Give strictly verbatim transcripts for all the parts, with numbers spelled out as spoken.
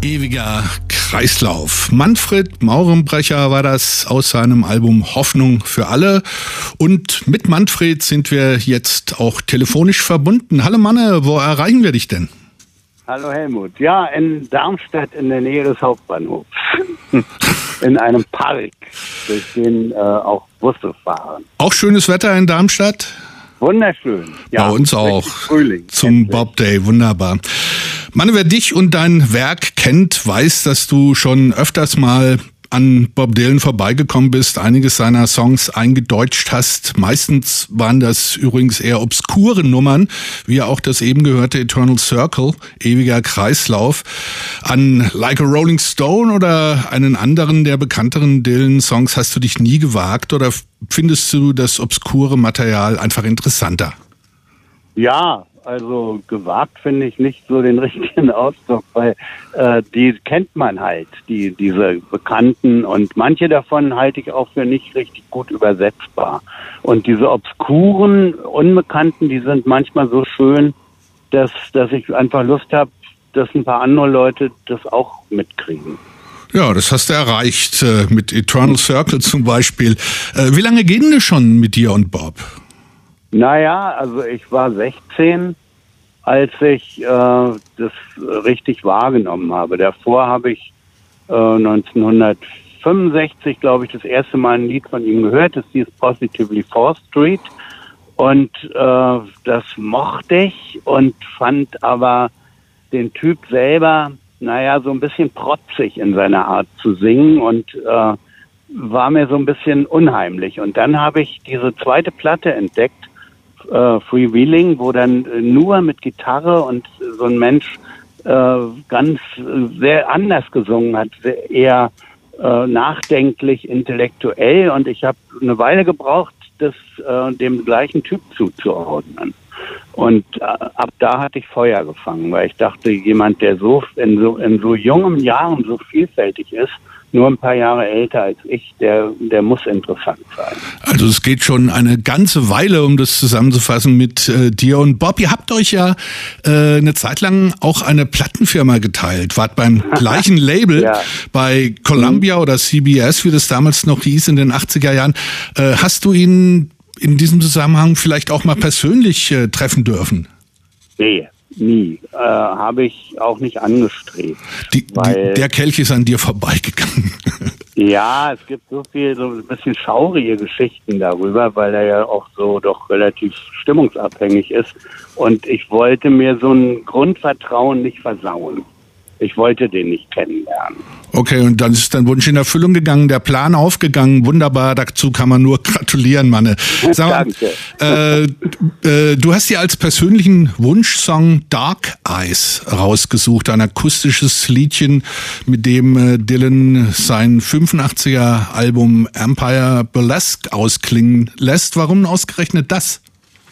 Ewiger Kreislauf. Manfred Maurenbrecher war das aus seinem Album Hoffnung für alle. Und mit Manfred sind wir jetzt auch telefonisch verbunden. Hallo Manne, wo erreichen wir dich denn? Hallo Helmut. Ja, in Darmstadt in der Nähe des Hauptbahnhofs. In einem Park, durch den äh, auch Busse fahren. Auch schönes Wetter in Darmstadt? Wunderschön. Ja, bei uns auch. Frühling. Zum Endlich. Bob Day, wunderbar. Mann, wer dich und dein Werk kennt, weiß, dass du schon öfters mal an Bob Dylan vorbeigekommen bist, einiges seiner Songs eingedeutscht hast. Meistens waren das übrigens eher obskure Nummern, wie auch das eben gehörte Eternal Circle, ewiger Kreislauf. An Like a Rolling Stone oder einen anderen der bekannteren Dylan-Songs hast du dich nie gewagt, oder findest du das obskure Material einfach interessanter? Ja, also gewagt finde ich nicht so den richtigen Ausdruck, weil äh, die kennt man halt, die diese Bekannten, und manche davon halte ich auch für nicht richtig gut übersetzbar. Und diese obskuren, Unbekannten, die sind manchmal so schön, dass, dass ich einfach Lust habe, dass ein paar andere Leute das auch mitkriegen. Ja, das hast du erreicht, äh, mit Eternal Circle zum Beispiel. Äh, wie lange gehen das schon mit dir und Bob? Naja, also ich war sechzehn, als ich äh, das richtig wahrgenommen habe. Davor habe ich äh, neunzehnhundertfünfundsechzig, glaube ich, das erste Mal ein Lied von ihm gehört. Das hieß Positively fourth Street. Und äh, das mochte ich und fand aber den Typ selber, naja, so ein bisschen protzig in seiner Art zu singen und äh, war mir so ein bisschen unheimlich. Und dann habe ich diese zweite Platte entdeckt, Uh, Freewheeling, wo dann uh, nur mit Gitarre und uh, so ein Mensch uh, ganz uh, sehr anders gesungen hat, sehr, eher uh, nachdenklich, intellektuell, und ich habe eine Weile gebraucht, das uh, dem gleichen Typ zuzuordnen. Und uh, ab da hatte ich Feuer gefangen, weil ich dachte, jemand, der so in so, in so jungen Jahren so vielfältig ist, nur ein paar Jahre älter als ich, der, der muss interessant sein. Also es geht schon eine ganze Weile, um das zusammenzufassen, mit äh, dir und Bob. Ihr habt euch ja äh, eine Zeit lang auch eine Plattenfirma geteilt, wart beim gleichen Label, ja. Bei Columbia mhm. oder C B S, wie das damals noch hieß in den achtziger Jahren. Äh, hast du ihn in diesem Zusammenhang vielleicht auch mal persönlich äh, treffen dürfen? Nee. Nie. Äh, habe ich auch nicht angestrebt. Die, weil, die, der Kelch ist an dir vorbeigegangen. Ja, es gibt so viel, so ein bisschen schaurige Geschichten darüber, weil er ja auch so doch relativ stimmungsabhängig ist. Und ich wollte mir so ein Grundvertrauen nicht versauen. Ich wollte den nicht kennenlernen. Okay, und dann ist dein Wunsch in Erfüllung gegangen, der Plan aufgegangen. Wunderbar, dazu kann man nur gratulieren, Manne. Sag mal, Danke. Äh, äh, du hast dir als persönlichen Wunschsong Dark Eyes rausgesucht, ein akustisches Liedchen, mit dem äh, Dylan sein fünfundachtziger Album Empire Burlesque ausklingen lässt. Warum ausgerechnet das?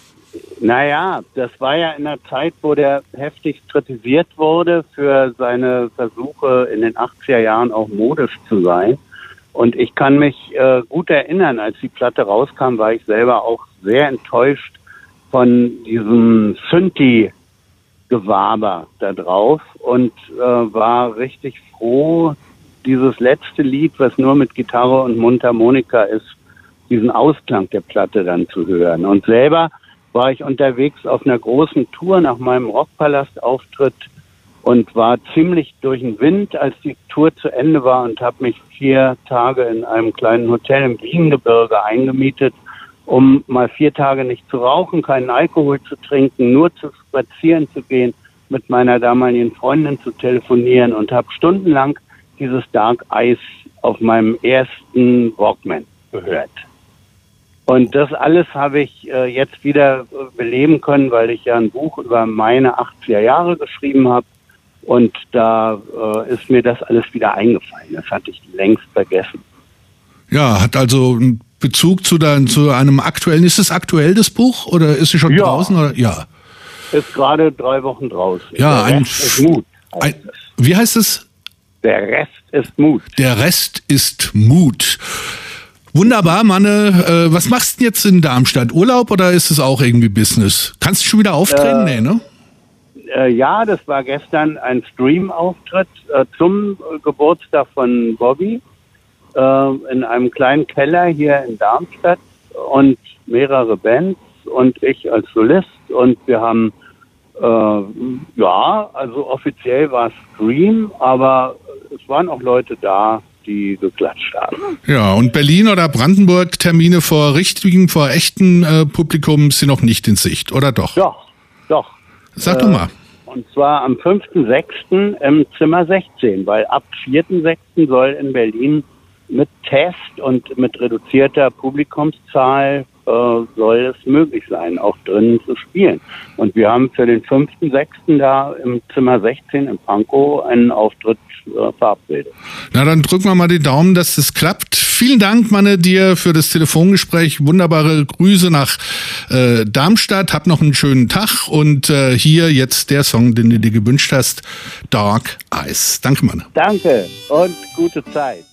Naja, das war ja in der Zeit, wo der heftig kritisiert wurde für seine Versuche in den achtziger Jahren auch modisch zu sein. Und ich kann mich äh, gut erinnern, als die Platte rauskam, war ich selber auch sehr enttäuscht von diesem Synthi-Gewaber da drauf und äh, war richtig froh, dieses letzte Lied, was nur mit Gitarre und Mundharmonika ist, diesen Ausklang der Platte dann zu hören. Und selber war ich unterwegs auf einer großen Tour nach meinem Rockpalast-Auftritt und war ziemlich durch den Wind, als die Tour zu Ende war, und habe mich vier Tage in einem kleinen Hotel im Wiehengebirge eingemietet, um mal vier Tage nicht zu rauchen, keinen Alkohol zu trinken, nur zu spazieren zu gehen, mit meiner damaligen Freundin zu telefonieren, und habe stundenlang dieses Dark Eyes auf meinem ersten Walkman gehört. Und das alles habe ich äh, jetzt wieder beleben können, weil ich ja ein Buch über meine achtziger Jahre geschrieben habe. Und da äh, ist mir das alles wieder eingefallen. Das hatte ich längst vergessen. Ja, hat also einen Bezug zu, dein, zu einem aktuellen. Ist es aktuell, das Buch? Oder ist es schon ja. draußen? Oder? Ja. Ist gerade drei Wochen draußen. Ja, Der ein, Rest ist Mut. Ein, wie heißt es? Der Rest ist Mut. Der Rest ist Mut. Wunderbar, Manne. Äh, was machst du jetzt in Darmstadt? Urlaub oder ist es auch irgendwie Business? Kannst du schon wieder auftreten? Äh, nee, ne? Äh, ja, das war gestern ein Stream-Auftritt äh, zum Geburtstag von Bobby äh, in einem kleinen Keller hier in Darmstadt und mehrere Bands und ich als Solist und wir haben äh, ja, also offiziell war es Stream, aber es waren auch Leute da, die geklatscht haben. Ja, und Berlin oder Brandenburg Termine vor richtigen, vor echten äh, Publikum sind noch nicht in Sicht, oder doch? Doch, doch. Sag äh, doch mal. Und zwar am fünften sechsten im Zimmer sechzehn, weil ab vierten sechsten soll in Berlin mit Test und mit reduzierter Publikumszahl äh, soll es möglich sein, auch drinnen zu spielen. Und wir haben für den fünften sechsten da im Zimmer sechzehn in Pankow einen Auftritt äh, verabredet. Na, dann drücken wir mal die Daumen, dass das klappt. Vielen Dank, Manne, dir für das Telefongespräch. Wunderbare Grüße nach äh, Darmstadt. Hab noch einen schönen Tag. Und äh, hier jetzt der Song, den du dir gewünscht hast, Dark Eyes. Danke, Manne. Danke und gute Zeit.